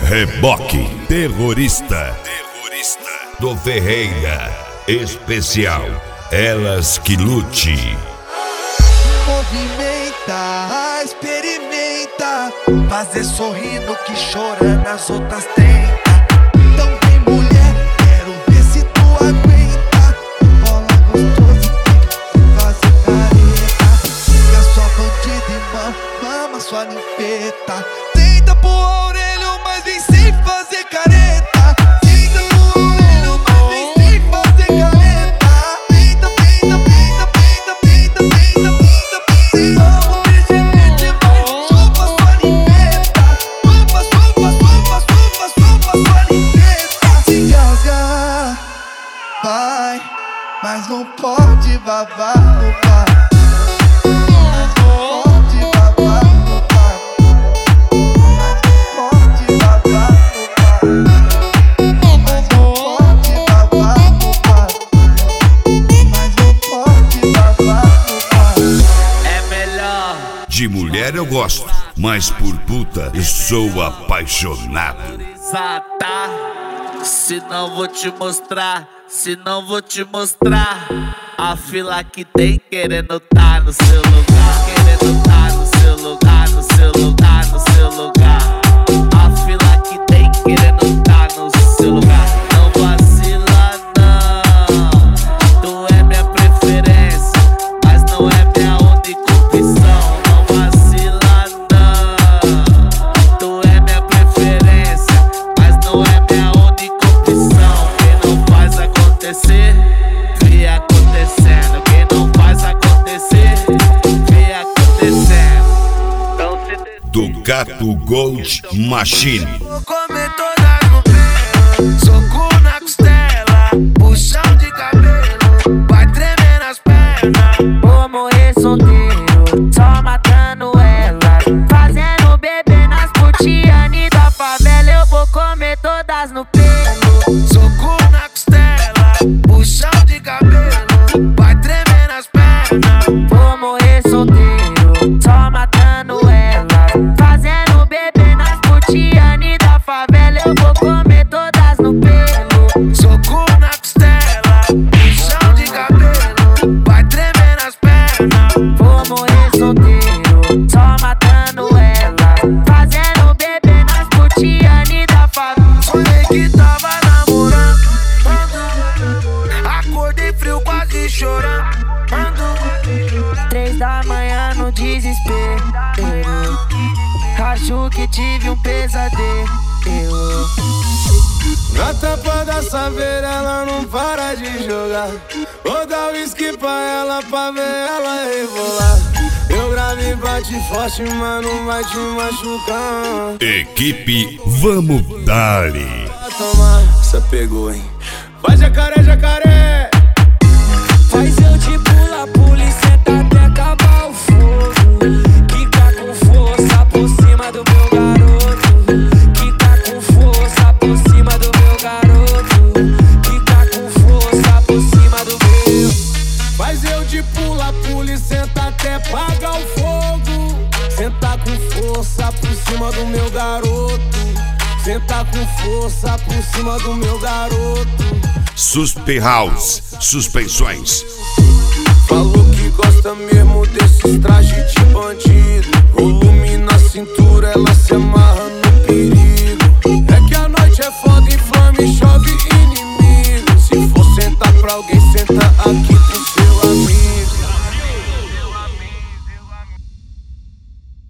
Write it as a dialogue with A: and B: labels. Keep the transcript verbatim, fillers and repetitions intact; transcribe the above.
A: Reboque terrorista, terrorista do Ferreira, especial Elas que Lute.
B: Movimenta, experimenta, fazer sorrir no que chora nas outras tenta. Então vem mulher, quero ver se tu aguenta. Bola gostosa, fazer careta. Fica sua bandida e mama, mama sua limpeta. Tenta pro orelho, mas vem sem fazer careta. Tenta pro orelho, mas vem sem fazer careta. Tenta, tenta, tenta, tenta, tenta, tenta, tenta, tenta. Amo desse jeito, mas chupa sua limpeta. Chupa, chupa, chupa, chupa, chupa sua limpeta. Se engasga, vai, mas não pode babar no bar.
A: De mulher eu gosto, mas por puta eu sou apaixonado.
C: Se não vou te mostrar, se não vou te mostrar a fila que tem querendo tá no seu lugar, querendo tá no seu lugar, no seu lugar, no seu lugar. A fila que tem querendo tá no seu lugar. Não vacila não, tu é minha preferência, mas não é minha única opção. Vê acontecendo, quem não faz acontecer, vê acontecendo.
A: Ducato Gold Machine.
D: Vou comer todas no pelo, soco na costela, puxão de cabelo, vai tremer nas pernas.
E: Vou morrer solteiro, só matando elas, fazendo bebê nas putiane da favela. Eu vou comer todas no pelo,
D: soco na costela, puxão de cabelo, vai tremer nas pernas.
E: Vou morrer solteiro, só matando elas, fazendo bebê nas putiane da favela. Eu vou comer todas no pelo,
D: soco na costela, puxão de cabelo, vai tremer nas pernas.
E: vou morrer solteiro, só matando elas, fazendo bebê nas putiane da favela.
D: Sonhei que tava namorando, acordei frio, quase chorando.
E: Três da manhã no desespero, acho que tive um pesadelo.
D: Na tampa da saveira ela não para de jogar. Vou dar whisky pra ela pra ver ela rebolar. Meu grave bate forte, mas não vai te machucar.
A: Equipe Vamos Dali.
D: Toma, cê pegou, hein? Vai jacaré, jacaré.
E: Faz eu te pula, pula e senta até acabar o fogo. Quica com força por cima do meu garoto. Quica com força por cima do meu garoto. Quica com força por cima do meu.
D: Faz eu de pula, pula e senta até apagar o fogo. Senta com força por cima do meu garoto. Senta com força por cima do meu garoto.
A: Suspe House, suspensões.
D: Falou que gosta mesmo desses trajes de bandido. Volume na cintura, ela se amarra